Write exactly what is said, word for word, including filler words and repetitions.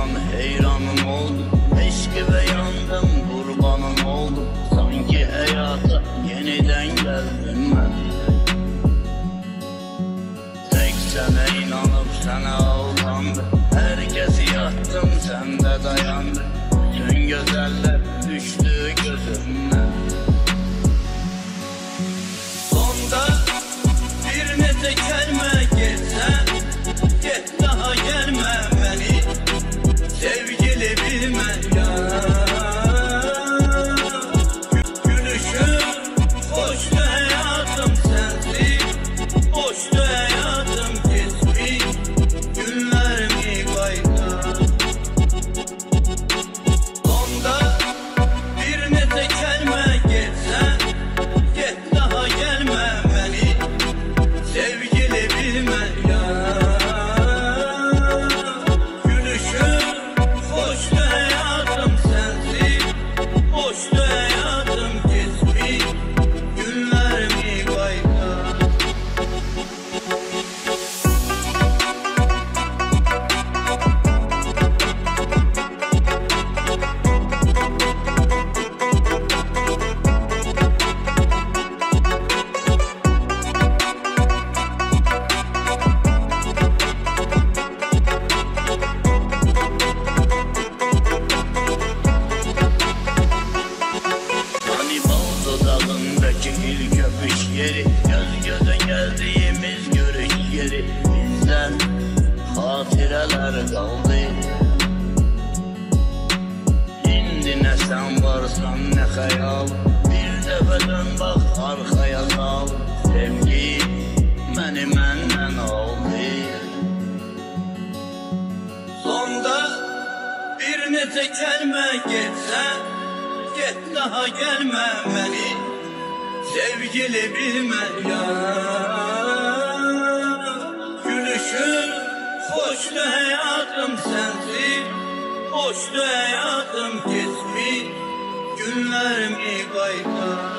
inan heyranım oldum. Eski ve yandım kurbanım oldum. Sanki hayata yeniden geldim ben. Tek sana inanıp sana aldandım. Herkesi yaktım sen de dayandın. Tüm güzeller düştü gözümden. Sonda bir nete kelime geçsen, git daha gelme beni. Sevgili bilme ya. Gülüşüm hoştu hayatım sensin. Hoştu hayatım kesmiş. Günler mi kayda. Sonda bir nete kelime geçsen, git daha gelme beni. Sevgili bilme ya. Gülüşüm hoştu hayatım sensin. Hoştu hayatım kesmiş. Günler mi kayda. Hani bal dudağındaki ilk öpüş yeri, göz göze geldiğimiz görüş yeri. Bizden hatireler kaldı. Şimdi ne sen varsan ne hayal. Bir defa dön bak arkaya sal. Sevgi beni menden aldı. Sonda bir nete kelime geçsen, git daha gelme beni. Sevgili bilme ya. Gülüşüm hoştu hayatım sensin. Hoştu hayatım kesmiş. Günler mi kayda.